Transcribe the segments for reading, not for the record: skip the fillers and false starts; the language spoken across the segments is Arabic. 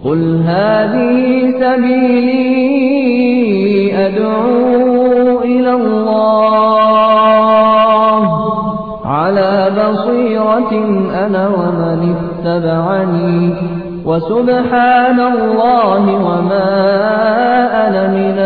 قل هذه سبيلي أدعو إلى الله على بصيرة أنا ومن اتبعني وسبحان الله وما أنا من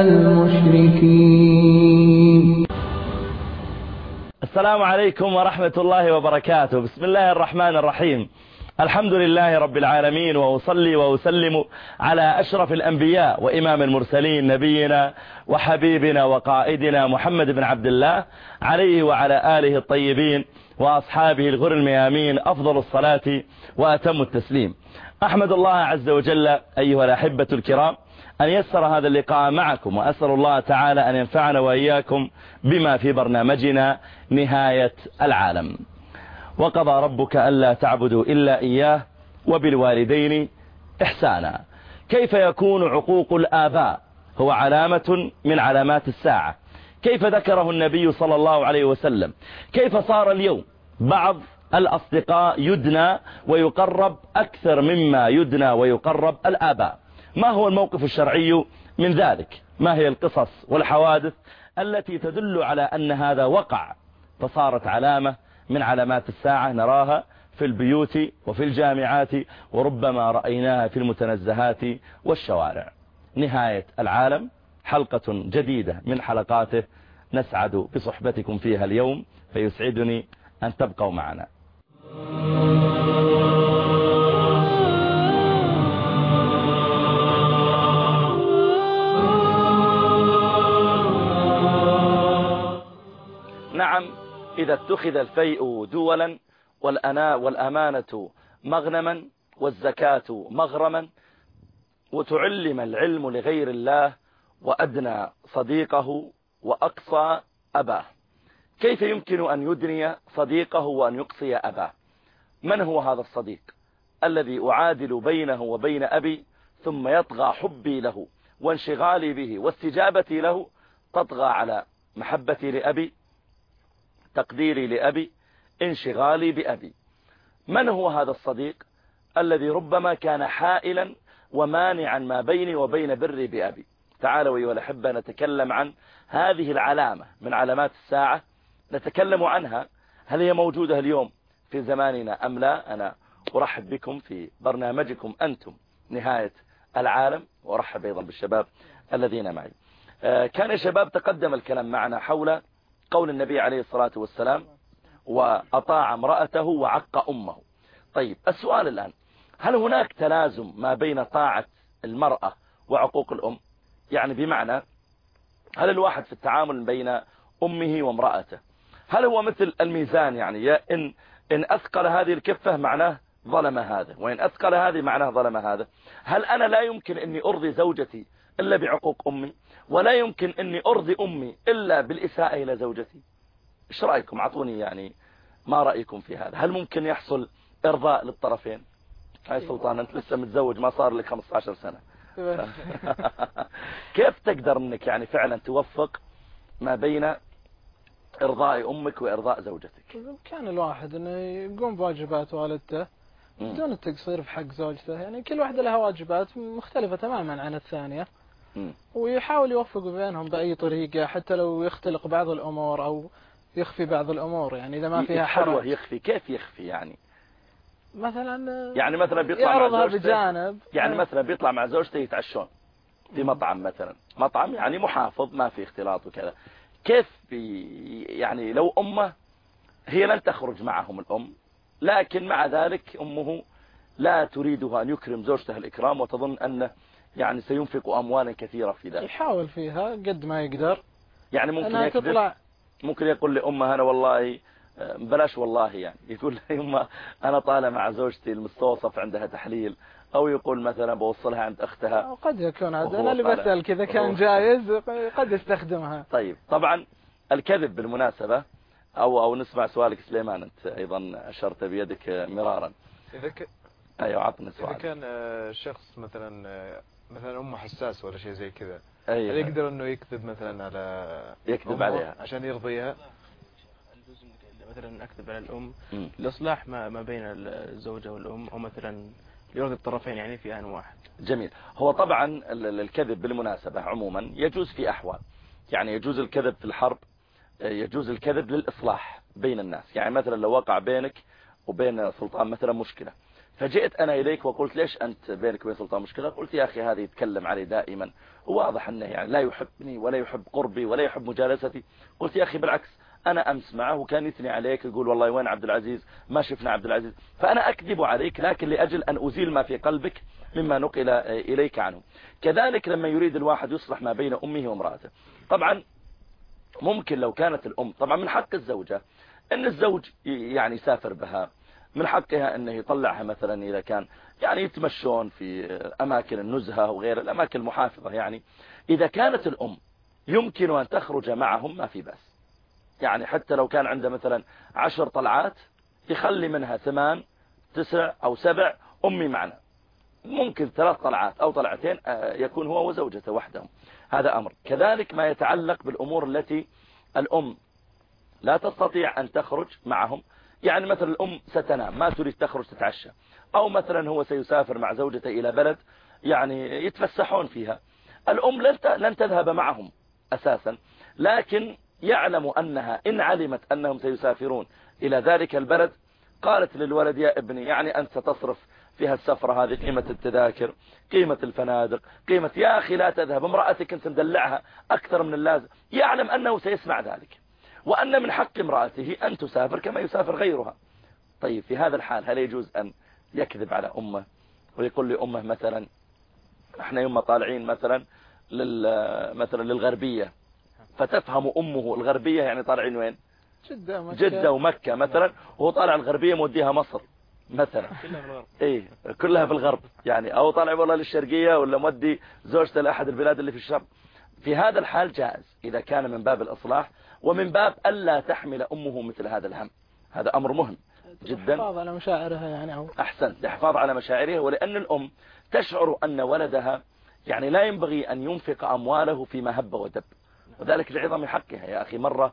المشركين. السلام عليكم ورحمة الله وبركاته. بسم الله الرحمن الرحيم. الحمد لله رب العالمين، وأصلي وأسلم على أشرف الأنبياء وإمام المرسلين نبينا وحبيبنا وقائدنا محمد بن عبد الله عليه وعلى آله الطيبين وأصحابه الغر الميامين أفضل الصلاة وأتم التسليم. أحمد الله عز وجل أيها الأحبة الكرام أن يسر هذا اللقاء معكم، وأسأل الله تعالى أن ينفعنا وإياكم بما في برنامجنا نهاية العالم. وقضى ربك ألا تعبدوا إلا إياه وبالوالدين إحسانا. كيف يكون عقوق الآباء هو علامة من علامات الساعة؟ كيف ذكره النبي صلى الله عليه وسلم؟ كيف صار اليوم بعض الأصدقاء يدنى ويقرب أكثر مما يدنى ويقرب الآباء؟ ما هو الموقف الشرعي من ذلك؟ ما هي القصص والحوادث التي تدل على أن هذا وقع فصارت علامة من علامات الساعة نراها في البيوت وفي الجامعات، وربما رأيناها في المتنزهات والشوارع؟ نهاية العالم، حلقة جديدة من حلقاته نسعد بصحبتكم فيها اليوم، فيسعدني أن تبقوا معنا. نعم، إذا اتخذ الفيء دولا والأمانة مغنما والزكاة مغرما وتعلم العلم لغير الله وأدنى صديقه وأقصى أباه، كيف يمكن أن يدني صديقه وأن يقصي أباه؟ من هو هذا الصديق الذي أعادل بينه وبين أبي، ثم يطغى حبي له وانشغالي به واستجابتي له تطغى على محبتي لأبي، تقديري لأبي، انشغالي بأبي؟ من هو هذا الصديق الذي ربما كان حائلا ومانعا ما بيني وبين بري بأبي؟ تعالوا أيها الأحبة نتكلم عن هذه العلامة من علامات الساعة، نتكلم عنها. هل هي موجودة اليوم في زماننا أم لا؟ أنا أرحب بكم في برنامجكم أنتم نهاية العالم، وأرحب أيضا بالشباب الذين معي. كان الشباب تقدم الكلام معنا حول قول النبي عليه الصلاة والسلام: وأطاع امرأته وعق أمه. طيب السؤال الآن، هل هناك تلازم ما بين طاعة المرأة وعقوق الأم؟ يعني بمعنى، هل الواحد في التعامل بين أمه وامرأته هل هو مثل الميزان؟ يعني إن أثقل هذه الكفة معناه ظلم هذا، وإن أثقل هذه معناه ظلم هذا. هل أنا لا يمكن أني أرضي زوجتي إلا بعقوق أمي، ولا يمكن أني أرضي أمي إلا بالإساءة إلى زوجتي؟ إيش رأيكم؟ أعطوني يعني ما رأيكم في هذا. هل ممكن يحصل إرضاء للطرفين؟ هاي سلطان، أنت لسه متزوج ما صار لك 15 سنة. كيف تقدر أنك يعني فعلا توفق ما بين إرضاء أمك وإرضاء زوجتك؟ كان الواحد أنه يقوم بواجبات والدته بدون التقصير في حق زوجته. يعني كل واحدة لها واجبات مختلفة تماما عن الثانية، ويحاول يوفق بينهم بأي طريقة، حتى لو يختلق بعض الأمور أو يخفي بعض الأمور. يعني إذا ما فيها حرج. يخفي، كيف يخفي؟ يعني مثلا بيطلع يعرضها بجانب، يعني مثلا بيطلع مع زوجته يتعشون في مطعم مثلا، مطعم يعني محافظ ما في اختلاط وكذا. كيف يعني لو أمه هي لن تخرج معهم الأم، لكن مع ذلك أمه لا تريدها أن يكرم زوجته الإكرام، وتظن أنه يعني سينفق أموالا كثيرة في ذلك. يحاول فيها قد ما يقدر. يعني ممكن يكذب، ممكن يقول لأمه أنا والله بلاش والله، يعني يقول لأمه أنا طالع مع زوجتي المستوصف عندها تحليل، أو يقول مثلا بوصلها عند أختها. قد يكون هذا، أنا اللي بسأل كذا كان جائز، قد يستخدمها. طيب طبعا الكذب بالمناسبة، أو نسمع سؤالك سليمان، أنت أيضا أشرت بيدك مرارا. أيوة عطنا سؤال. إذا كان شخص مثلا أمه حساس ولا شيء زي كذا، أيوة. هل يقدر إنه يكذب مثلا يكذب عليها عشان يرضيها؟ مثلا أكذب على الأم لإصلاح ما بين الزوجة والأم، أو مثلا يرضي الطرفين يعني في آن واحد. جميل. هو طبعا الكذب بالمناسبة عموما يجوز في أحوال، يعني يجوز الكذب في الحرب، يجوز الكذب للإصلاح بين الناس. يعني مثلا لو وقع بينك وبين سلطان مثلا مشكلة، فجئت أنا إليك وقلت ليش أنت بينك وبين سلطان مشكلة؟ قلت يا أخي هذا يتكلم علي دائما وواضح أنه يعني لا يحبني ولا يحب قربي ولا يحب مجالستي. قلت يا أخي بالعكس أنا أمس معه وكان يثني عليك يقول والله وين عبد العزيز، ما شفنا عبد العزيز، فأنا أكذب عليك لكن لأجل أن أزيل ما في قلبك مما نقل إليك عنه. كذلك لما يريد الواحد يصلح ما بين أمه وامرأته، طبعا ممكن لو كانت الأم، طبعا من حق الزوجة أن الزوج يعني يسافر بها، من حقها أنه يطلعها مثلا إذا كان يعني يتمشون في أماكن النزهة وغير الأماكن المحافظة. يعني إذا كانت الأم يمكن أن تخرج معهم ما في بأس، يعني حتى لو كان عنده مثلا 10 طلعات يخلي منها 8 9 أو 7 أمي معنا، ممكن 3 طلعات أو طلعتين يكون هو وزوجته وحدهم، هذا أمر. كذلك ما يتعلق بالأمور التي الأم لا تستطيع أن تخرج معهم، يعني مثلا الأم ستنام ما تريد تخرج تتعشى، أو مثلا هو سيسافر مع زوجته إلى بلد يعني يتفسحون فيها، الأم لن تذهب معهم أساسا، لكن يعلم أنها إن علمت أنهم سيسافرون إلى ذلك البلد قالت للولد يا ابني يعني أنت ستصرف فيها السفرة هذه، قيمة التذاكر، قيمة الفنادق، قيمة، يا أخي لا تذهب، امرأتك أنت مدلعها أكثر من اللازم. يعلم أنه سيسمع ذلك، وأن من حق امرأته أن تسافر كما يسافر غيرها. طيب في هذا الحال هل يجوز أن يكذب على أمه ويقول لأمه مثلا احنا يوم طالعين مثلا للغربية، فتفهم أمه الغربية يعني طالعين وين؟ جدة ومكة مثلا، وهو طالع الغربية موديها مصر مثلا، كلها في الغرب يعني، أو طالع والله للشرقية ولا مودي زوجته لأحد البلاد اللي في الشرق. في هذا الحال جائز إذا كان من باب الإصلاح ومن باب ألا تحمل أمه مثل هذا الهم، هذا أمر مهم جدا. الحفاظ على مشاعرها يعني، أو أحسنت، الحفاظ على مشاعرها، ولأن الأم تشعر أن ولدها يعني لا ينبغي أن ينفق أمواله فيما هب ودب، وذلك لعظم حقها. يا أخي مرة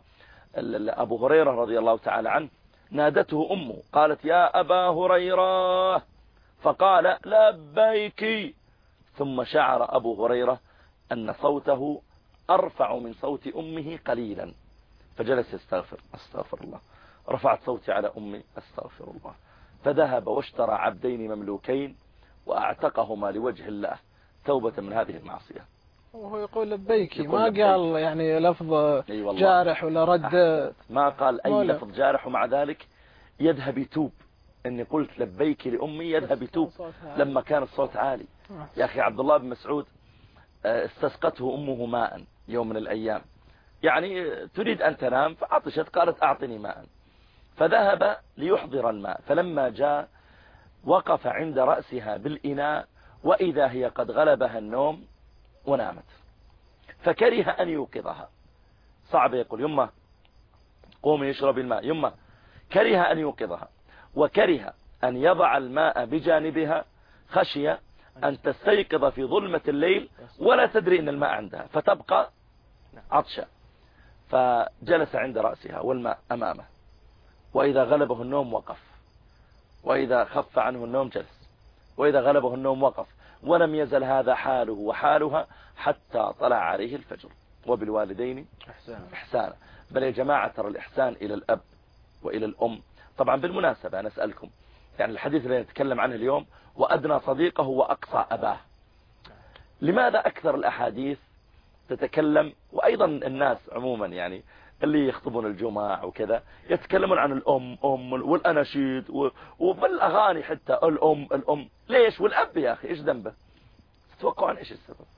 أبو هريرة رضي الله تعالى عنه نادته أمه قالت يا أبا هريرة، فقال لبيك، ثم شعر أبو هريرة أن صوته أرفع من صوت أمه قليلا، فجلس يستغفر، أستغفر الله، رفعت صوتي على أمي، أستغفر الله، فذهب واشترى عبدين مملوكين وأعتقهما لوجه الله توبة من هذه المعصية. وهو يقول لبيك، ما قال يعني لفظ جارح ولا رد، ما قال أي لفظ جارح، ومع ذلك يذهب يتوب، أني قلت لبيك لأمي يذهب يتوب لما كان الصوت عالي. يا أخي عبد الله بن مسعود استسقته أمه ماء يوم من الأيام، يعني تريد أن تنام فعطشت، قالت أعطني ماء، فذهب ليحضر الماء، فلما جاء وقف عند رأسها بالإناء وإذا هي قد غلبها النوم ونامت، فكره أن يوقظها. صعب يقول يمه قومي يشرب الماء، يمه كره أن يوقظها، وكره أن يضع الماء بجانبها خشية أن تستيقظ في ظلمة الليل ولا تدري أن الماء عندها فتبقى عطشة، فجلس عند رأسها والماء أمامه، وإذا غلبه النوم وقف، وإذا خف عنه النوم جلس، وإذا غلبه النوم وقف، ولم يزل هذا حاله وحالها حتى طلع عليه الفجر. وبالوالدين إحسانا. بل يا جماعة ترى الإحسان إلى الأب وإلى الأم، طبعا بالمناسبة أنا أسألكم، يعني الحديث اللي نتكلم عنه اليوم وأدنى صديقه وأقصى أباه، لماذا أكثر الأحاديث تتكلم، وأيضا الناس عموما يعني اللي يخطبون الجماع وكذا يتكلمون عن الأم والأناشيد وبالأغاني حتى الأم، ليش؟ والأب يا أخي إيش ذنبه؟ تتوقعون إيش السبب؟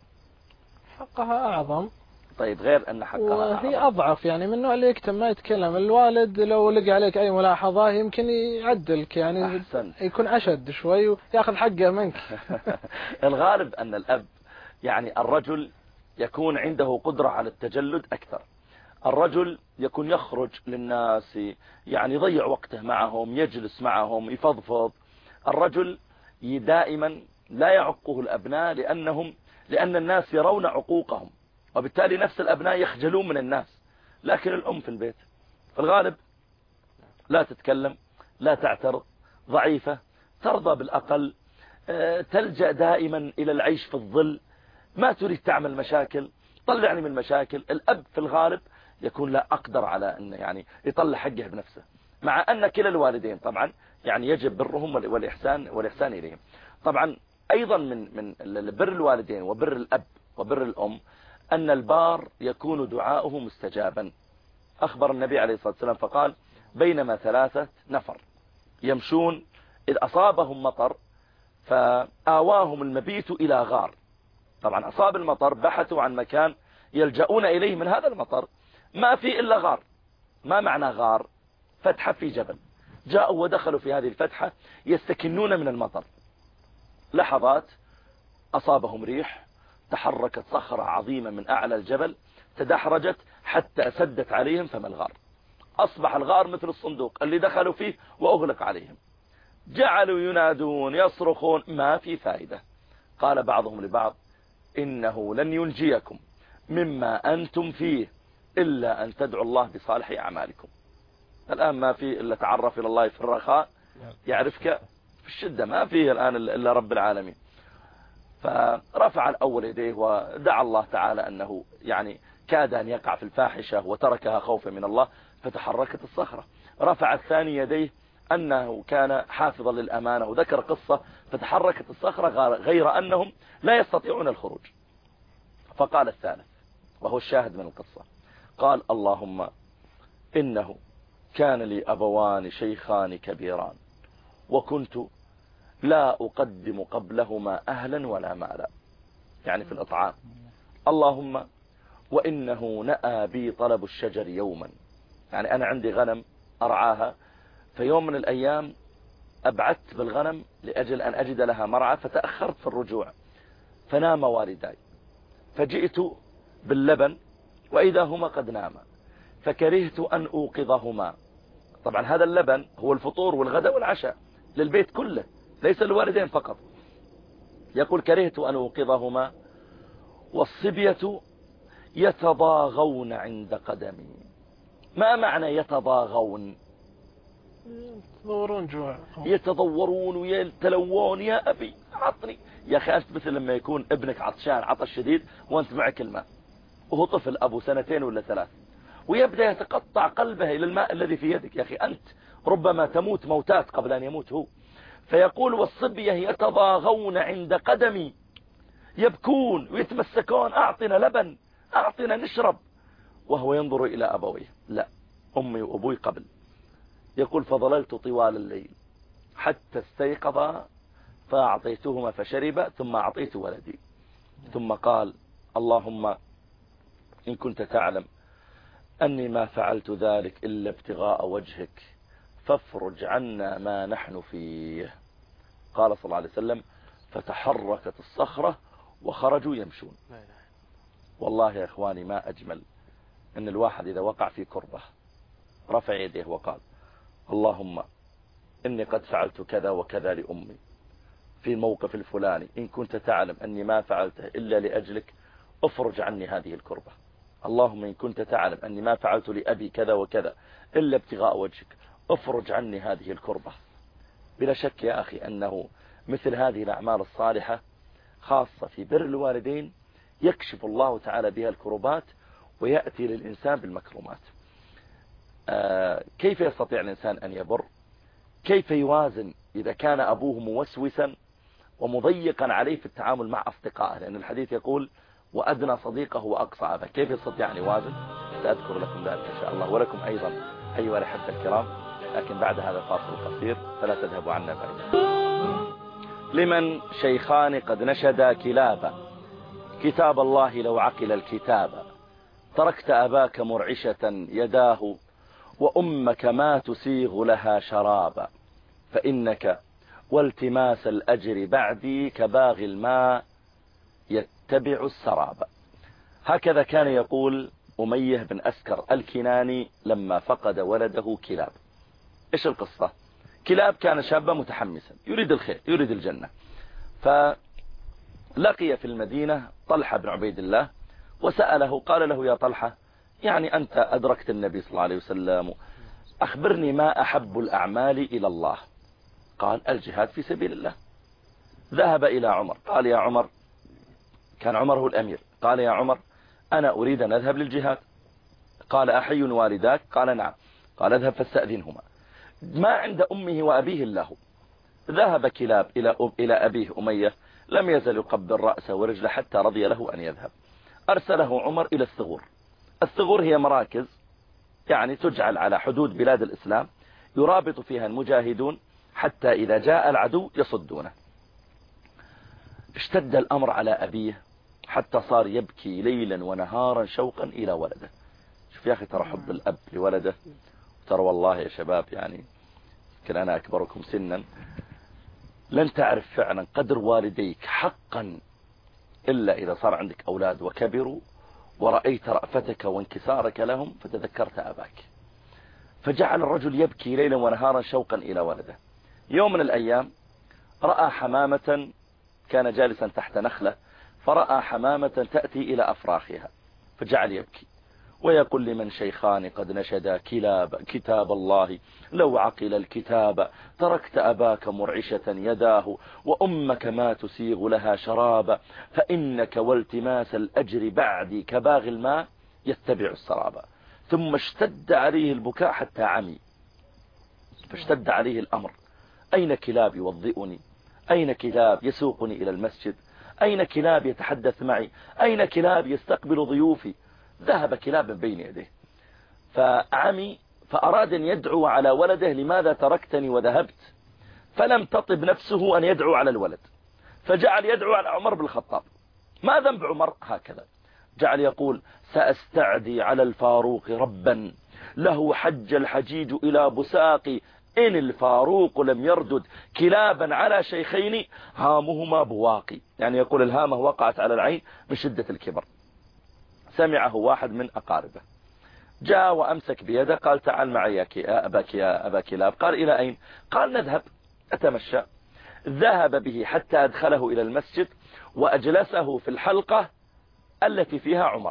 حقها أعظم. طيب غير أن حقها وهي أعظم، أضعف، يعني من النوع اللي يكتم ما يتكلم. الوالد لو لقى عليك أي ملاحظة يمكن يعدلك، يعني أحسنت. يكون أشد شوي ويأخذ حقه منك. الغالب أن الأب يعني الرجل يكون عنده قدرة على التجلد أكثر، الرجل يكون يخرج للناس يعني يضيع وقته معهم، يجلس معهم، يفضفض. الرجل دائما لا يعقه الأبناء لأن الناس يرون عقوقهم، وبالتالي نفس الأبناء يخجلون من الناس. لكن الأم في البيت في الغالب لا تتكلم، لا تعترض، ضعيفة، ترضى بالأقل، تلجأ دائما إلى العيش في الظل، ما تريد تعمل مشاكل، طلعني من المشاكل. الأب في الغالب يكون لا أقدر على أن يعني يطلع حقه بنفسه، مع أن كلا الوالدين طبعا يعني يجب برهم والإحسان إليهم. طبعا أيضا من بر الوالدين وبر الأب وبر الأم أن البار يكون دعاؤه مستجابا. أخبر النبي عليه الصلاة والسلام فقال: بينما 3 نفر يمشون إذ أصابهم مطر فآواهم المبيت إلى غار. طبعا أصاب المطر، بحثوا عن مكان يلجؤون إليه من هذا المطر، ما في إلا غار. ما معنى غار؟ فتحة في جبل. جاءوا ودخلوا في هذه الفتحة يستكنون من المطر. لحظات أصابهم ريح، تحركت صخرة عظيمة من أعلى الجبل، تدحرجت حتى سدت عليهم فم الغار. أصبح الغار مثل الصندوق اللي دخلوا فيه وأغلق عليهم. جعلوا ينادون يصرخون، ما في فائدة. قال بعضهم لبعض: إنه لن ينجيكم مما أنتم فيه إلا أن تدعوا الله بصالح أعمالكم. الآن ما في إلا تعرف إلى الله في الرخاء يعرفك في الشدة، ما فيه الآن إلا رب العالمين. فرفع الأول يديه ودعا الله تعالى أنه يعني كاد أن يقع في الفاحشة وتركها خوفا من الله، فتحركت الصخرة. رفع الثاني يديه أنه كان حافظا للأمانة وذكر قصة، فتحركت الصخرة غير أنهم لا يستطيعون الخروج. فقال الثالث وهو الشاهد من القصة، قال: اللهم إنه كان لي أبوان شيخان كبيران وكنت لا أقدم قبلهما أهلا ولا مالا، يعني في الإطعام. اللهم وإنه نأى بي طلب الشجر يوما، يعني أنا عندي غنم أرعاها، في يوم من الأيام أبعدت بالغنم لأجل أن أجد لها مرعى، فتأخرت في الرجوع، فنام والداي، فجئت باللبن وإذا هما قد ناما، فكرهت أن أوقظهما. طبعا هذا اللبن هو الفطور والغداء والعشاء للبيت كله، ليس للوالدين فقط. يقول: كرهت أن أوقظهما والصبية يتضاغون عند قدمي. ما معنى يتضاغون؟ يتضورون جوع، يتضورون ويتلوون. يا أبي عطني. يا أخي أنت مثل لما يكون ابنك عطشان عطش شديد وأنت معك الماء، وهو طفل أبو 2 ولا 3، ويبدأ يتقطع قلبه إلى الماء الذي في يدك. يا أخي أنت ربما تموت موتات قبل أن يموت هو. فيقول: والصبية يتضاغون عند قدمي، يبكون ويتمسكون: أعطنا لبن، أعطنا نشرب. وهو ينظر إلى أبويه: لا، أمي وأبوي قبل. يقول: فظللت طوال الليل حتى استيقظ فأعطيتهما فشرب، ثم أعطيت ولدي. ثم قال: اللهم إن كنت تعلم أني ما فعلت ذلك إلا ابتغاء وجهك فافرج عنا ما نحن فيه. قال صلى الله عليه وسلم: فتحركت الصخرة وخرجوا يمشون. والله يا إخواني ما أجمل أن الواحد إذا وقع في كربة رفع يديه وقال: اللهم إني قد فعلت كذا وكذا لأمي في الموقف الفلاني، إن كنت تعلم أني ما فعلته إلا لأجلك افرج عني هذه الكربة. اللهم إن كنت تعلم أني ما فعلت لأبي كذا وكذا إلا ابتغاء وجهك افرج عني هذه الكربة. بلا شك يا أخي أنه مثل هذه الأعمال الصالحة خاصة في بر الوالدين يكشف الله تعالى بها الكربات ويأتي للإنسان بالمكرمات. كيف يستطيع الإنسان أن يبر؟ كيف يوازن إذا كان أبوه موسوسا ومضيقا عليه في التعامل مع أصدقائه؟ لأن الحديث يقول: وأدنى صديقه وأقصى أبه. كيف يستطيع أن يوازن؟ سأذكر لكم ذلك إن شاء الله، ولكم أيضا أيها الأحبة الكرام، لكن بعد هذا الفاصل القصير فلا تذهبوا عنا بعيدا. لمن شيخان قد نشدا كلابا كتاب الله لو عقل الكتاب، تركت أباك مرعشة يداه وأمك ما تسيغ لها شرابا، فإنك والتماس الأجر بعدي كباغي الماء يتبع السراب. هكذا كان يقول أميه بن أسكر الكناني لما فقد ولده كلاب. إيش القصة؟ كلاب كان شابا متحمسا يريد الخير يريد الجنة، فلقي في المدينة طلحة بن عبيد الله وسأله، قال له: يا طلحة، يعني أنت أدركت النبي صلى الله عليه وسلم، أخبرني ما أحب الأعمال إلى الله؟ قال: الجهاد في سبيل الله. ذهب إلى عمر قال يا عمر، كان عمر هو الأمير، قال يا عمر أنا أريد أن أذهب للجهاد. قال أحي والداك؟ قال نعم. قال اذهب فاستأذنهما. ما عند أمه وأبيه إلا هو. ذهب كلاب إلى أبيه أمية، لم يزل يقبل رأسه ورجله حتى رضي له أن يذهب. أرسله عمر إلى الثغور. الثغور هي مراكز يعني تجعل على حدود بلاد الإسلام، يرابط فيها المجاهدون حتى إذا جاء العدو يصدونه. اشتد الأمر على أبيه حتى صار يبكي ليلا ونهارا شوقا إلى ولده. شوف يا أخي، ترى حب الأب لولده، ترى والله يا شباب يعني يمكن أنا أكبركم سنا، لن تعرف فعلا قدر والديك حقا إلا إذا صار عندك أولاد وكبروا ورأيت رأفتك وانكسارك لهم فتذكرت أباك. فجعل الرجل يبكي ليلا ونهارا شوقا إلى ولده. يوم من الأيام رأى حمامة، كان جالسا تحت نخلة، فرأى حمامة تأتي إلى أفراخها فجعل يبكي ويقول لمن شيخان قد نشدا كتاب الله لو عقل الكتاب، تركت أباك مرعشة يداه وأمك ما تسيغ لها شرابا، فإنك والتماس الأجر بعدي كباغ الماء يتبع السرابا. ثم اشتد عليه البكاء حتى عمي، فاشتد عليه الأمر. أين كلاب يوضئني؟ أين كلاب يسوقني إلى المسجد؟ أين كلاب يتحدث معي؟ أين كلاب يستقبل ضيوفي؟ ذهب كلاب من بين يديه فعمي، فأراد أن يدعو على ولده لماذا تركتني وذهبت؟ فلم تطب نفسه أن يدعو على الولد، فجعل يدعو على عمر بن الخطاب. ما ذنب عمر؟ هكذا جعل يقول سأستعدي على الفاروق ربا له حج الحجيج إلى بساقي، إن الفاروق لم يردد كلابا على شيخين هامهما بواقي. يعني يقول الهامة وقعت على العين من شدة الكبر. سمعه واحد من أقاربه، جاء وأمسك بيده قال تعال معي يا أبا كلاب. قال إلى أين؟ قال نذهب أتمشى. ذهب به حتى أدخله إلى المسجد وأجلسه في الحلقة التي فيها عمر.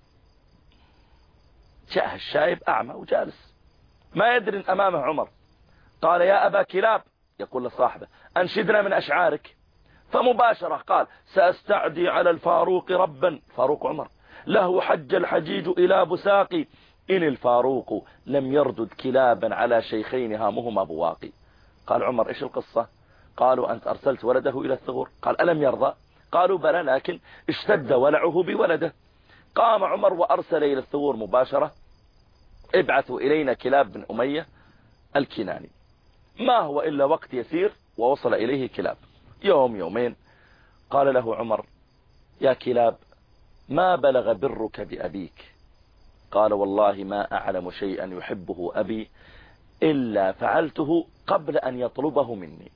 جاء الشايب أعمى وجالس ما يدري أمامه عمر. قال يا أبا كلاب، يقول لصاحبه أنشدنا من أشعارك. فمباشرة قال سأستعدي على الفاروق ربا، فاروق عمر، له حج الحجيج إلى بساقي، إن الفاروق لم يردد كلابا على شيخين هامهما بواقي. قال عمر إيش القصة؟ قالوا أنت أرسلت ولده إلى الثغور. قال ألم يرضى؟ قالوا بلى، لكن اشتد ولعه بولده. قام عمر وأرسل إلى الثغور مباشرة ابعثوا إلينا كلاب بن أمية الكناني. ما هو إلا وقت يسير ووصل إليه كلاب، يوم يومين. قال له عمر يا كلاب ما بلغ برك بأبيك؟ قال والله ما أعلم شيئا يحبه أبي إلا فعلته قبل أن يطلبه مني،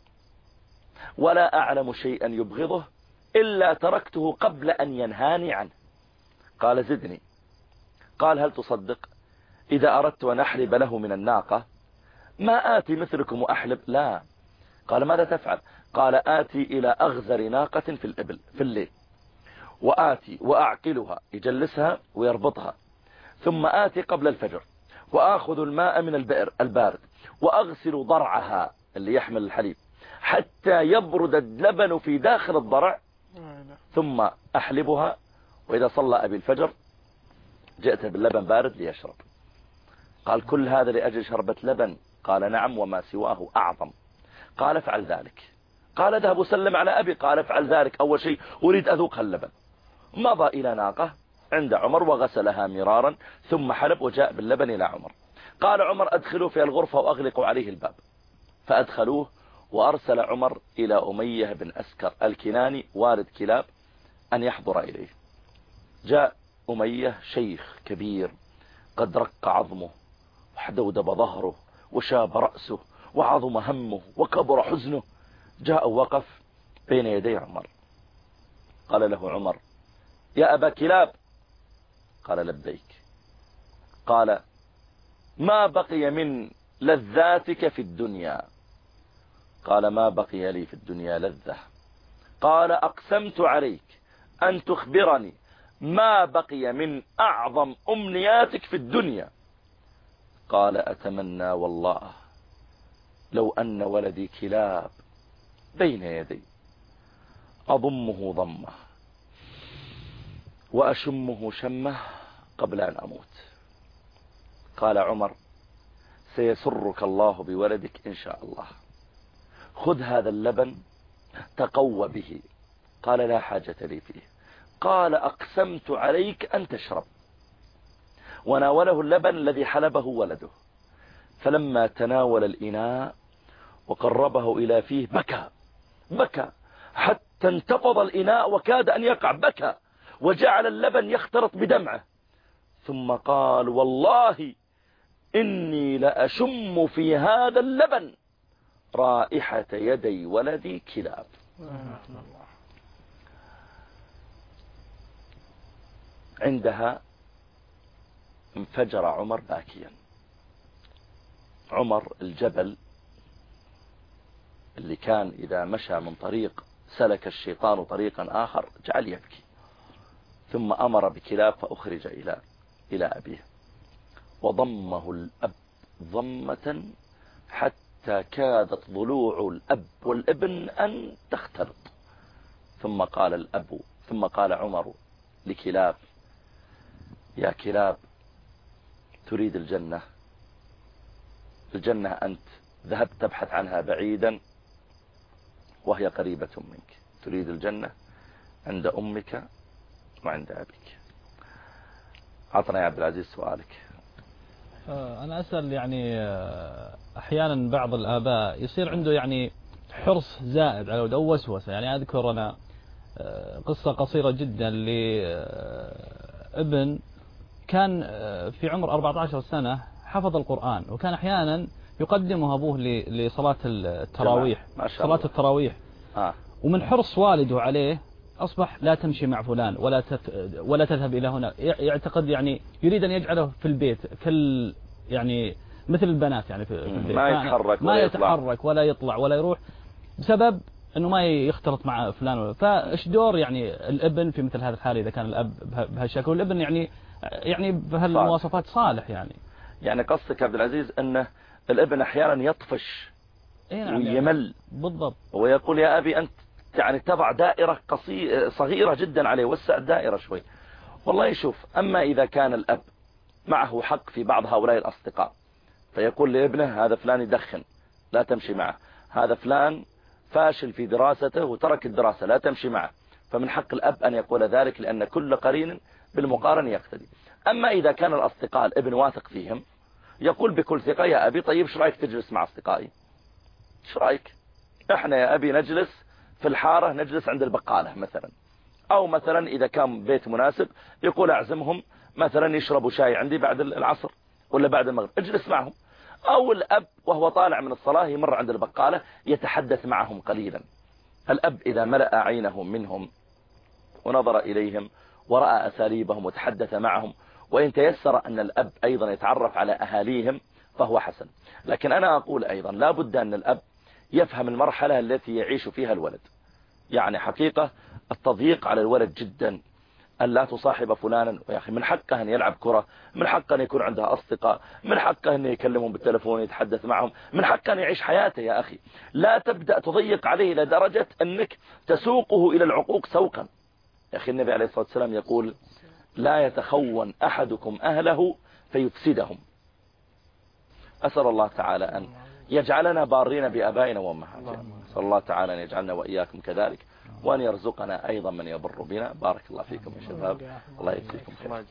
ولا أعلم شيئا يبغضه إلا تركته قبل أن ينهاني عنه. قال زدني. قال هل تصدق إذا أردت أن أحلب له من الناقة ما آتي مثلكم وأحلب؟ لا. قال ماذا تفعل؟ قال آتي إلى أغزر ناقة في الإبل في الليل، وآتي وأعقلها، يجلسها ويربطها، ثم آتي قبل الفجر وآخذ الماء من البئر البارد وأغسل ضرعها اللي يحمل الحليب حتى يبرد اللبن في داخل الضرع، ثم أحلبها، وإذا صلى أبي الفجر جئت باللبن بارد ليشرب. قال كل هذا لأجل شربة لبن؟ قال نعم وما سواه أعظم. قال افعل ذلك. قال اذهب وسلم على أبي. قال افعل ذلك، أول شيء أريد أذوق اللبن. مضى إلى ناقة عند عمر وغسلها مرارا ثم حلب وجاء باللبن إلى عمر. قال عمر أدخلوا في الغرفة وأغلقوا عليه الباب. فأدخلوه وأرسل عمر إلى أمية بن أسكر الكناني والد كلاب أن يحضر إليه. جاء أمية شيخ كبير قد رق عظمه وحدودب ظهره وشاب رأسه وعظم همه وكبر حزنه. جاء وقف بين يدي عمر. قال له عمر يا أبا كلاب. قال لبيك. قال ما بقي من لذاتك في الدنيا؟ قال ما بقي لي في الدنيا لذة. قال أقسمت عليك أن تخبرني ما بقي من أعظم أمنياتك في الدنيا. قال أتمنى والله لو أن ولدي كلاب بين يدي أضمه ضمه وأشمه شمه قبل أن أموت. قال عمر: سيسرك الله بولدك إن شاء الله، خذ هذا اللبن تقوى به. قال: لا حاجة لي فيه. قال: أقسمت عليك أن تشرب. وناوله اللبن الذي حلبه ولده، فلما تناول الإناء وقربه إلى فيه بكى حتى انتفض الإناء وكاد أن يقع، بكى وجعل اللبن يختلط بدمعه، ثم قال: والله إني لأشم في هذا اللبن رائحة يدي ولدي كلاب. عندها انفجر عمر باكيا. عمر الجبل اللي كان إذا مشى من طريق سلك الشيطان طريقا آخر جعل يبكي، ثم أمر بكلاب فأخرج إلى أبيه، وضمه الأب ضمة حتى كادت ضلوع الأب والابن أن تختلط. ثم قال عمر لكلاب: يا كلاب، تريد الجنة؟ الجنة أنت ذهبت تبحث عنها بعيدا وهي قريبة منك، تريد الجنة عند أمك وعند أبيك. عطنا يا عبد العزيز سؤالك. أنا أسأل، يعني أحيانا بعض الآباء يصير عنده يعني حرص زائد على ولده أو وسوسة. يعني أذكر أنا قصة قصيرة جدا لابن كان في عمر 14 سنة حفظ القرآن، وكان أحيانا يقدمه أبوه لصلاة التراويح، صلاة التراويح. ومن حرص والده عليه أصبح لا تمشي مع فلان ولا تذهب إلى هنا. يعتقد يعني يريد أن يجعله في البيت يعني مثل البنات يعني في البيت، ما يتحرك ولا يطلع ولا يروح بسبب أنه ما يختلط مع فلان. فإيش دور يعني الابن في مثل هذا الحال إذا كان الأب بهالشكل والابن يعني بهالمواصفات صالح؟ يعني قصدك عبد العزيز أنه الابن أحيانا يطفش ويمل. بالضبط. ويقول: يا أبي أنت يعني تضع دائرة صغيرة جدا عليه، وسع الدائرة شوي. والله شوف، أما إذا كان الأب معه حق في بعض هؤلاء الأصدقاء فيقول لابنه: هذا فلان يدخن لا تمشي معه، هذا فلان فاشل في دراسته وترك الدراسة لا تمشي معه، فمن حق الأب أن يقول ذلك، لأن كل قرين بالمقارن يقتدي. أما إذا كان الأصدقاء الابن واثق فيهم يقول بكل ثقة: يا أبي طيب ايش رايك تجلس مع أصدقائي؟ ايش رايك احنا يا أبي نجلس في الحارة، نجلس عند البقالة مثلا، أو مثلا إذا كان بيت مناسب يقول أعزمهم مثلا يشربوا شاي عندي بعد العصر ولا بعد المغرب، اجلس معهم. أو الأب وهو طالع من الصلاة يمر عند البقالة يتحدث معهم قليلا. الأب إذا ملأ عينه منهم ونظر إليهم ورأى أساليبهم وتحدث معهم، وإن تيسر أن الأب أيضا يتعرف على أهاليهم فهو حسن. لكن أنا أقول أيضا لا بد أن الأب يفهم المرحلة التي يعيش فيها الولد. يعني حقيقة التضييق على الولد جدا، أن لا تصاحب فلانا، ويا أخي من حقه أن يلعب كرة، من حقه أن يكون عنده أصدقاء، من حقه أن يكلمهم بالتلفون يتحدث معهم، من حقه أن يعيش حياته. يا أخي لا تبدأ تضيق عليه إلى درجة أنك تسوقه إلى العقوق سوقا. يا أخي النبي عليه الصلاة والسلام يقول: لا يتخون أحدكم أهله فيفسدهم. أسأل الله تعالى أن يجعلنا بارين بآبائنا وأمهاتنا، صلى الله تعالى أن يجعلنا وإياكم كذلك، وأن يرزقنا أيضا من يبر بنا. بارك الله فيكم يا شباب، الله يجزيكم خير.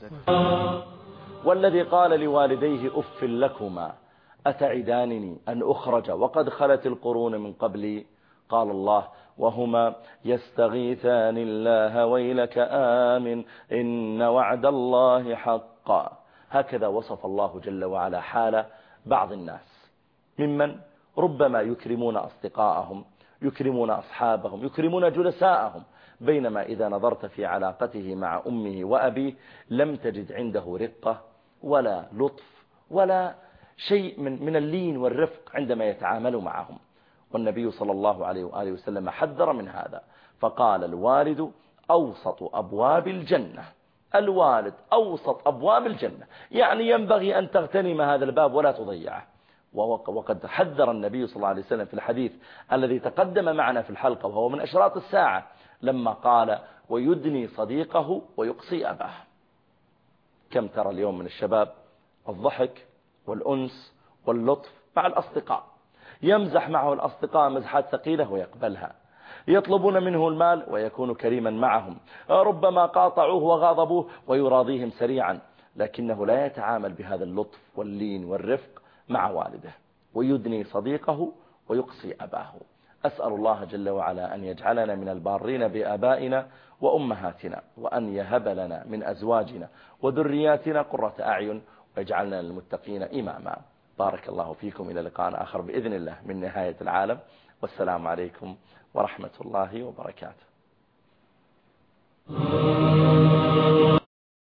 والذي قال لوالديه: أف لكما أتعدانني أن أخرج وقد خلت القرون من قبلي؟ قال الله: وهما يستغيثان الله ويلك آمن إن وعد الله حق. هكذا وصف الله جل وعلا حال بعض الناس ممن ربما يكرمون أصدقاءهم، يكرمون أصحابهم، يكرمون جلساءهم، بينما إذا نظرت في علاقته مع أمه وأبيه لم تجد عنده رقة ولا لطف ولا شيء من اللين والرفق عندما يتعامل معهم. والنبي صلى الله عليه وآله وسلم حذر من هذا فقال: الوالد أوسط أبواب الجنة. الوالد أوسط أبواب الجنة، يعني ينبغي أن تغتنم هذا الباب ولا تضيعه. وقد حذر النبي صلى الله عليه وسلم في الحديث الذي تقدم معنا في الحلقة، وهو من أشراط الساعة، لما قال ويدني صديقه ويقصي أباه. كم ترى اليوم من الشباب الضحك والأنس واللطف مع الأصدقاء، يمزح معه الأصدقاء مزحات ثقيلة ويقبلها، يطلبون منه المال ويكون كريما معهم، ربما قاطعوه وغاضبوه ويراضيهم سريعا، لكنه لا يتعامل بهذا اللطف واللين والرفق مع والده. ويدني صديقه ويقصي أباه. أسأل الله جل وعلا أن يجعلنا من البارين بآبائنا وأمهاتنا، وأن يهب لنا من أزواجنا وذرياتنا قرة أعين، ويجعلنا للمتقين إماما. بارك الله فيكم، إلى لقاء آخر بإذن الله من نهاية العالم، والسلام عليكم ورحمة الله وبركاته.